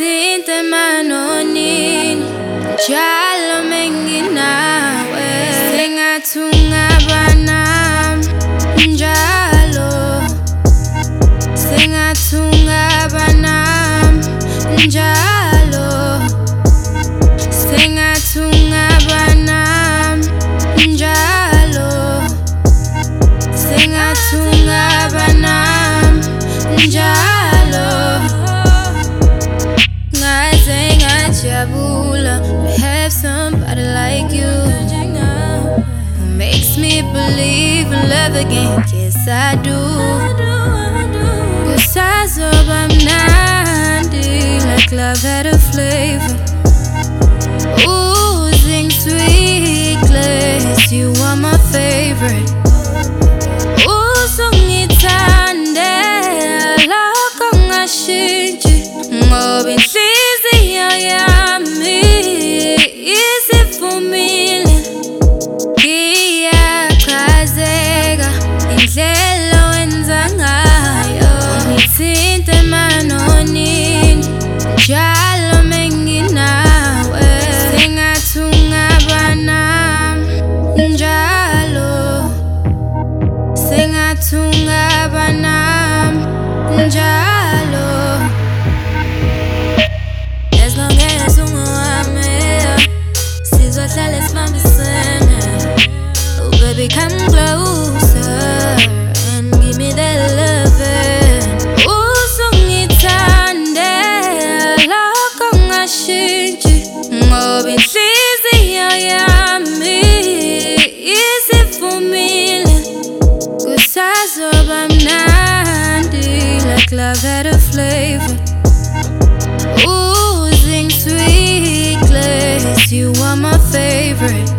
Ungithinte emanonini njalo menginawe, sengathi ungaba nami njalo, sengathi ungaba nami njalo, sengathi ungaba nami njalo, sengathi ungaba nami njalo. Ngaze ngajabula to have somebody like you, who makes me believe in love again. Yes, I do. Kusazoba mnandi, like love had a flavor, oozing sweet glaze. You are my favorite. Uzungithande lokho ngashintshi, ngoba inhliziyo yami isivumile. Ngiyachazeka indlela owenza ngayo, ungithinte emanonini njalo menginawe, sengathi ungaba nami njalo, sengathi ungaba nami njalo. As long as ungowami, sizohlala sibambisene. Oh baby, come closer and give me that loving. Uzungithande lokho ngashintshi, ngoba inhliziyo yami isivumile. Kusazoba mnandi, like love had a flavor, oozing sweet glaze. You are my favorite.